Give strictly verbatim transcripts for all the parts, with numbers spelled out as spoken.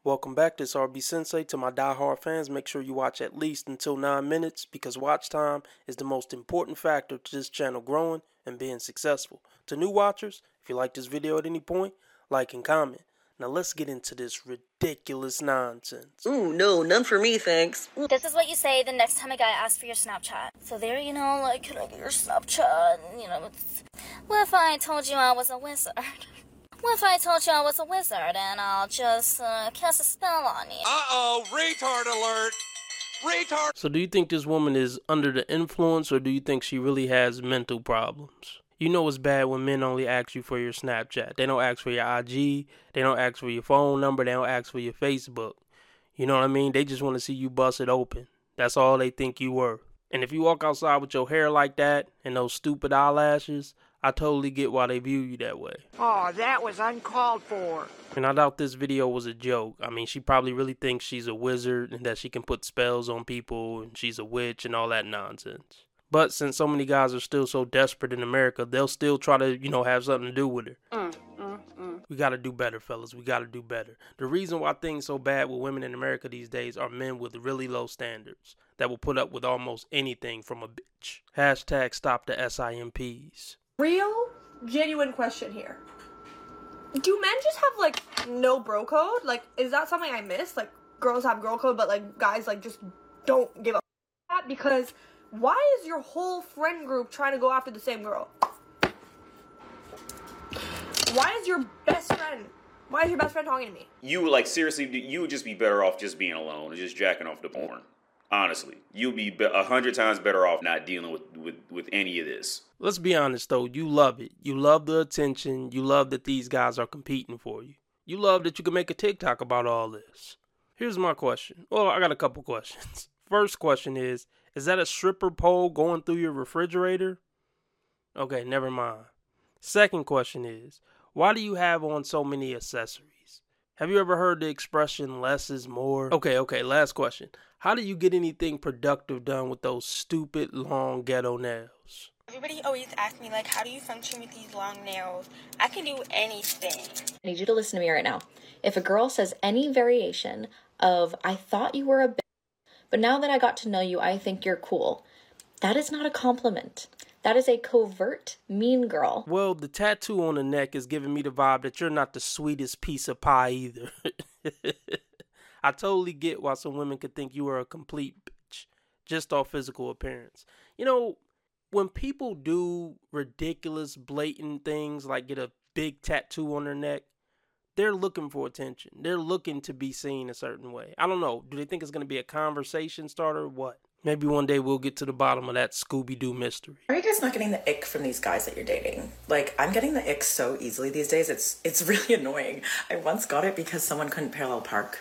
Welcome back, this is R B Sensei. To my diehard fans, make sure you watch at least until nine minutes because watch time is the most important factor to this channel growing and being successful. To new watchers, if you like this video at any point, like and comment. Now let's get into this ridiculous nonsense. Ooh, no, none for me, thanks. Ooh. This is what you say the next time a guy asks for your Snapchat. So there, you know, like, can I get your Snapchat? You know, it's... What if I told you I was a wizard? What if I told you I was a wizard and I'll just uh, cast a spell on you? Uh-oh, retard alert! Retard! So do you think this woman is under the influence, or do you think she really has mental problems? You know it's bad when men only ask you for your Snapchat. They don't ask for your I G. They don't ask for your phone number. They don't ask for your Facebook. You know what I mean? They just want to see you bust it open. That's all they think you were. And if you walk outside with your hair like that and those stupid eyelashes, I totally get why they view you that way. Oh, that was uncalled for. And I doubt this video was a joke. I mean, she probably really thinks she's a wizard and that she can put spells on people and she's a witch and all that nonsense. But since so many guys are still so desperate in America, they'll still try to, you know, have something to do with her. Mm, mm, mm. We got to do better, fellas. We got to do better. The reason why things so bad with women in America these days are men with really low standards that will put up with almost anything from a bitch. Hashtag stop the S I M Ps. Real, genuine question here. Do men just have, like, no bro code? Like, is that something I missed? Like, girls have girl code, but, like, guys, like, just don't give a f*** that? Because why is your whole friend group trying to go after the same girl? Why is your best friend, why is your best friend talking to me? You, like, seriously, you would just be better off just being alone and just jacking off the porn. Honestly, you'll be a hundred times better off not dealing with, with, with any of this. Let's be honest, though. You love it. You love the attention. You love that these guys are competing for you. You love that you can make a TikTok about all this. Here's my question. Well, I got a couple questions. First question is, is that a stripper pole going through your refrigerator? Okay, never mind. Second question is, why do you have on so many accessories? Have you ever heard the expression, less is more? Okay, okay, last question. How do you get anything productive done with those stupid, long ghetto nails? Everybody always asks me, like, how do you function with these long nails? I can do anything. I need you to listen to me right now. If a girl says any variation of, I thought you were a bitch, but now that I got to know you, I think you're cool, that is not a compliment. That is a covert mean girl. Well, the tattoo on the neck is giving me the vibe that you're not the sweetest piece of pie either. I totally get why some women could think you are a complete bitch just off physical appearance. You know, when people do ridiculous, blatant things like get a big tattoo on their neck, they're looking for attention. They're looking to be seen a certain way. I don't know. Do they think it's going to be a conversation starter or what? Maybe one day we'll get to the bottom of that Scooby-Doo mystery. Are you guys not getting the ick from these guys that you're dating? Like, I'm getting the ick so easily these days. It's it's really annoying. I once got it because someone couldn't parallel park.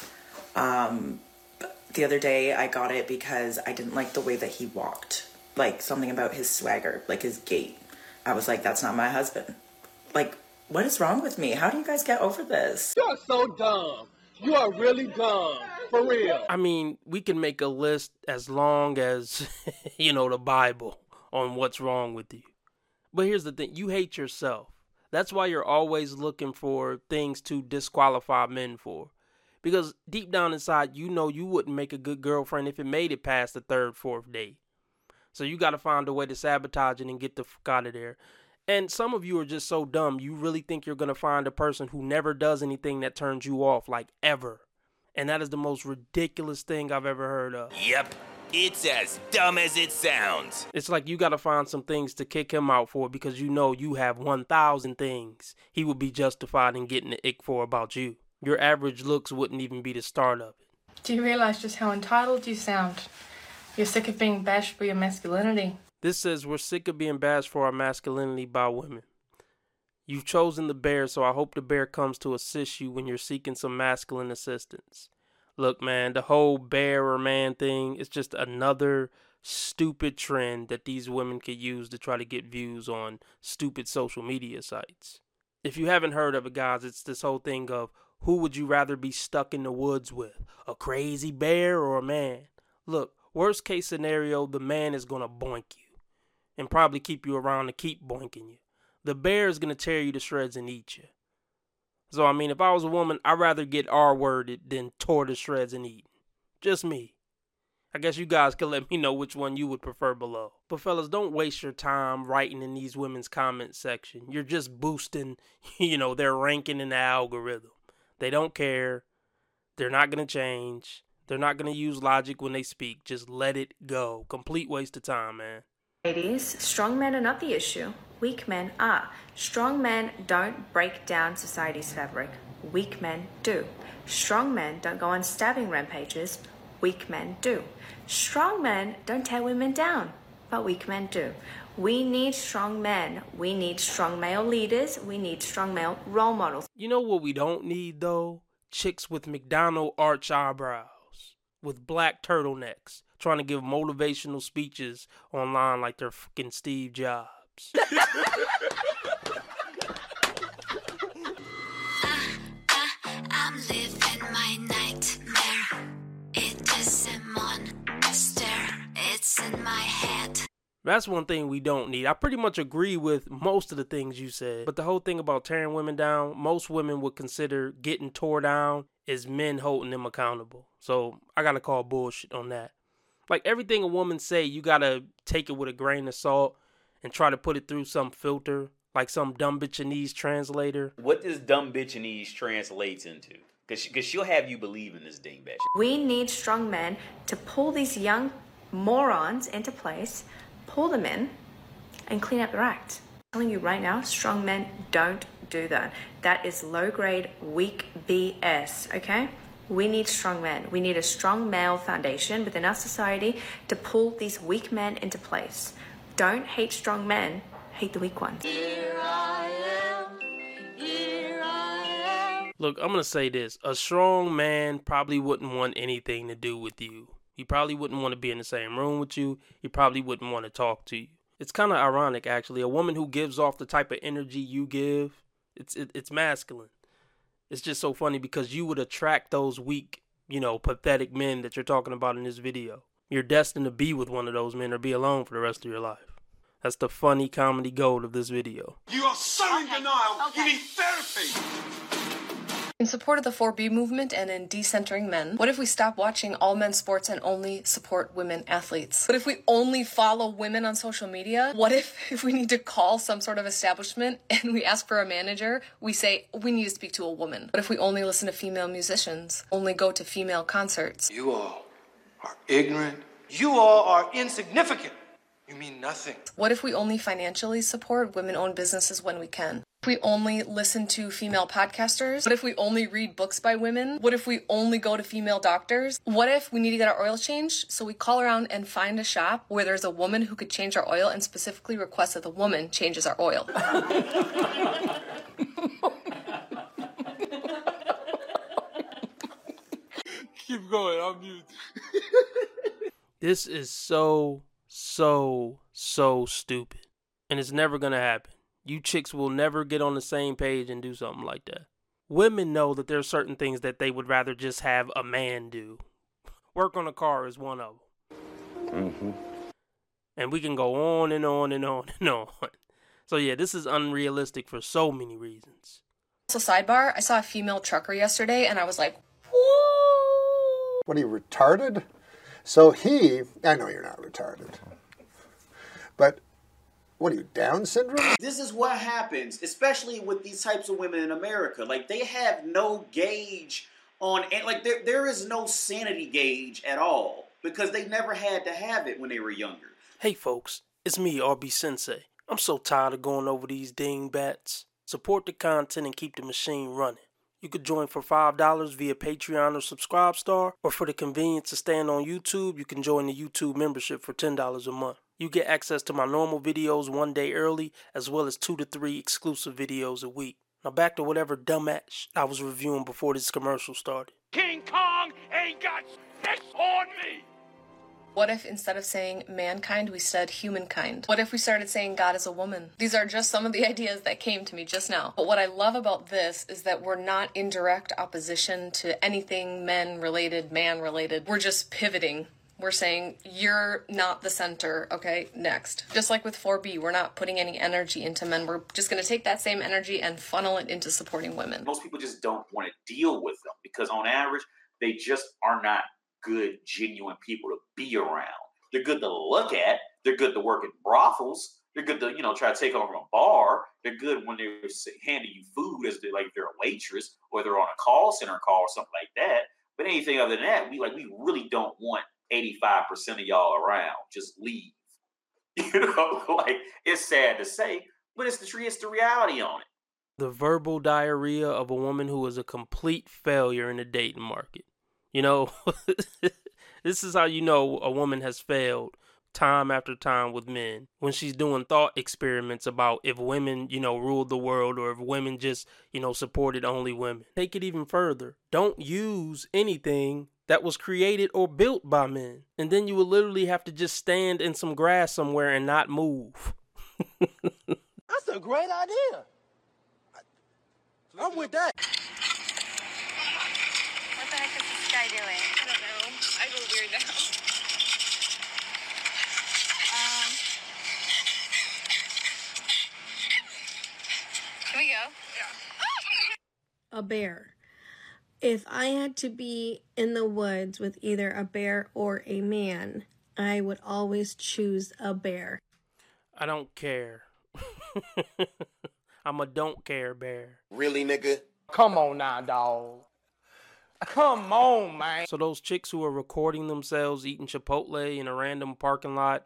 Um, the other day I got it because I didn't like the way that he walked. Like, something about his swagger, like his gait. I was like, that's not my husband. Like, what is wrong with me? How do you guys get over this? You're so dumb. You are really dumb. For real. I mean, we can make a list as long as, you know, the Bible on what's wrong with you. But here's the thing. You hate yourself. That's why you're always looking for things to disqualify men for. Because deep down inside, you know you wouldn't make a good girlfriend if it made it past the third, fourth date. So you got to find a way to sabotage it and get the fuck out of there. And some of you are just so dumb, you really think you're going to find a person who never does anything that turns you off, like ever. And that is the most ridiculous thing I've ever heard of. Yep, it's as dumb as it sounds. It's like you got to find some things to kick him out for because you know you have one thousand things he would be justified in getting the ick for about you. Your average looks wouldn't even be the start of it. Do you realize just how entitled you sound? You're sick of being bashed for your masculinity. This says we're sick of being bashed for our masculinity by women. You've chosen the bear, so I hope the bear comes to assist you when you're seeking some masculine assistance. Look, man, the whole bear or man thing is just another stupid trend that these women could use to try to get views on stupid social media sites. If you haven't heard of it, guys, it's this whole thing of who would you rather be stuck in the woods with, a crazy bear or a man? Look, worst case scenario, the man is going to boink you and probably keep you around to keep boinking you. The bear is going to tear you to shreds and eat you. So, I mean, if I was a woman, I'd rather get R-worded than tore to shreds and eaten. Just me. I guess you guys can let me know which one you would prefer below. But fellas, don't waste your time writing in these women's comment section. You're just boosting, you know, their ranking in the algorithm. They don't care. They're not going to change. They're not going to use logic when they speak. Just let it go. Complete waste of time, man. Ladies, strong men are not the issue. Weak men are. Strong men don't break down society's fabric. Weak men do. Strong men don't go on stabbing rampages. Weak men do. Strong men don't tear women down, but weak men do. We need strong men. We need strong male leaders. We need strong male role models. You know what we don't need, though? Chicks with McDonald arch eyebrows, with black turtlenecks, trying to give motivational speeches online like they're fucking Steve Jobs. I'm living my nightmare. It is a monster. It's in my head. That's one thing we don't need. I pretty much agree with most of the things you said. But the whole thing about tearing women down, most women would consider getting tore down is men holding them accountable. So I gotta call bullshit on that. Like everything a woman say, you gotta take it with a grain of salt and try to put it through some filter, like some dumb bitchinese translator. What does dumb bitchinese translates into? Because she, she'll have you believe in this dingbat. We need strong men to pull these young morons into place, pull them in, and clean up their act. I'm telling you right now, strong men don't do that. That is low-grade, weak B S, okay? We need strong men. We need a strong male foundation within our society to pull these weak men into place. Don't hate strong men, hate the weak ones. Here I am. Here I am. Look, I'm going to say this. A strong man probably wouldn't want anything to do with you. He probably wouldn't want to be in the same room with you. He probably wouldn't want to talk to you. It's kind of ironic, actually. A woman who gives off the type of energy you give, it's it, it's masculine. It's just so funny because you would attract those weak, you know, pathetic men that you're talking about in this video. You're destined to be with one of those men or be alone for the rest of your life. That's the funny comedy gold of this video. You are so in denial. You need therapy. In support of the four B movement and in decentering men, what if we stop watching all men's sports and only support women athletes? What if we only follow women on social media? What if, if we need to call some sort of establishment and we ask for a manager, we say, we need to speak to a woman? What if we only listen to female musicians, only go to female concerts? You all are ignorant. You all are insignificant. You mean nothing. What if we only financially support women-owned businesses when we can? If we only listen to female podcasters? What if we only read books by women? What if we only go to female doctors? What if we need to get our oil changed? So we call around and find a shop where there's a woman who could change our oil and specifically request that the woman changes our oil. Keep going, I'm mute. This is so, so, so stupid. And it's never going to happen. You chicks will never get on the same page and do something like that. Women know that there are certain things that they would rather just have a man do. Work on a car is one of them. Mm-hmm. And we can go on and on and on and on. So yeah, this is unrealistic for so many reasons. So sidebar, I saw a female trucker yesterday and I was like, whoa! What are you, retarded? So he, I know you're not retarded, but what are you, Down syndrome? This is what happens, especially with these types of women in America. Like, they have no gauge on, and like, there there is no sanity gauge at all because they never had to have it when they were younger. Hey folks, it's me, R B Sensei. I'm so tired of going over these dingbats. Support the content and keep the machine running. You could join for five dollars via Patreon or Subscribestar, or for the convenience of staying on YouTube, you can join the YouTube membership for ten dollars a month. You get access to my normal videos one day early, as well as two to three exclusive videos a week. Now back to whatever dumbass I was reviewing before this commercial started. King Kong ain't got shit on me! What if instead of saying mankind, we said humankind? What if we started saying God is a woman? These are just some of the ideas that came to me just now. But what I love about this is that we're not in direct opposition to anything men-related, man-related. We're just pivoting We're saying you're not the center, okay, next. Just like with four B, we're not putting any energy into men. We're just going to take that same energy and funnel it into supporting women. Most people just don't want to deal with them because on average, they just are not good, genuine people to be around. They're good to look at. They're good to work in brothels. They're good to, you know, try to take over a bar. They're good when they're handing you food as they're like they're a waitress or they're on a call center call or something like that. But anything other than that, we like we really don't want eighty-five percent of y'all around. Just leave. You know, like it's sad to say, but it's the it's the reality on it. The verbal diarrhea of a woman who is a complete failure in the dating market. You know, this is how you know a woman has failed time after time with men. When she's doing thought experiments about if women, you know, ruled the world or if women just, you know, supported only women. Take it even further. Don't use anything that was created or built by men. And then you will literally have to just stand in some grass somewhere and not move. That's a great idea. I'm with that. What the heck is this guy doing? I don't know. I feel weird now. Um. Can we go? Yeah. A bear. If I had to be in the woods with either a bear or a man, I would always choose a bear. I don't care. I'm a don't care bear. Really, nigga? Come on now, dog. Come on, man. So those chicks who are recording themselves eating Chipotle in a random parking lot,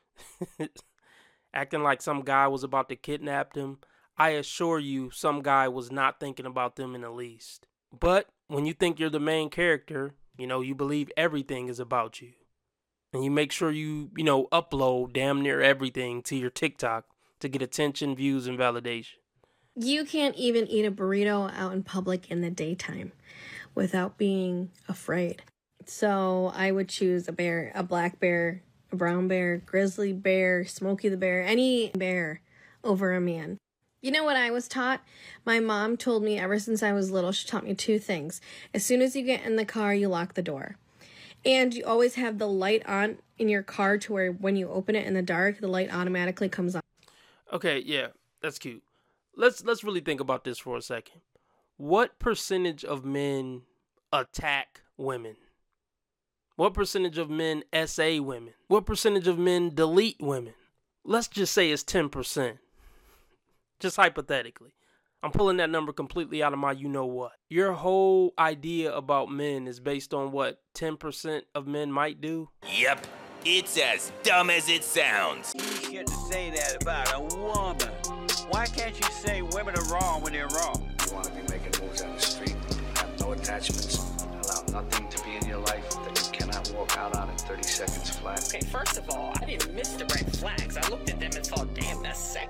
acting like some guy was about to kidnap them, I assure you some guy was not thinking about them in the least. But when you think you're the main character, you know, you believe everything is about you. And you make sure you, you know, upload damn near everything to your TikTok to get attention, views, and validation. You can't even eat a burrito out in public in the daytime without being afraid. So I would choose a bear, a black bear, a brown bear, grizzly bear, Smokey the Bear, any bear over a man. You know what I was taught? My mom told me ever since I was little, she taught me two things. As soon as you get in the car, you lock the door. And you always have the light on in your car to where when you open it in the dark, the light automatically comes on. Okay, yeah, that's cute. Let's let's really think about this for a second. What percentage of men attack women? What percentage of men S A women? What percentage of men delete women? Let's just say it's ten percent. Just hypothetically. I'm pulling that number completely out of my you-know-what. Your whole idea about men is based on what ten percent of men might do? Yep, it's as dumb as it sounds. You shouldn't say that about a woman. Why can't you say women are wrong when they're wrong? You want to be making moves on the street, have no attachments, allow nothing to be in your life that you cannot walk out on in thirty seconds flat. Okay, first of all, I didn't miss the red flags. I looked at them and thought, damn, that's sad.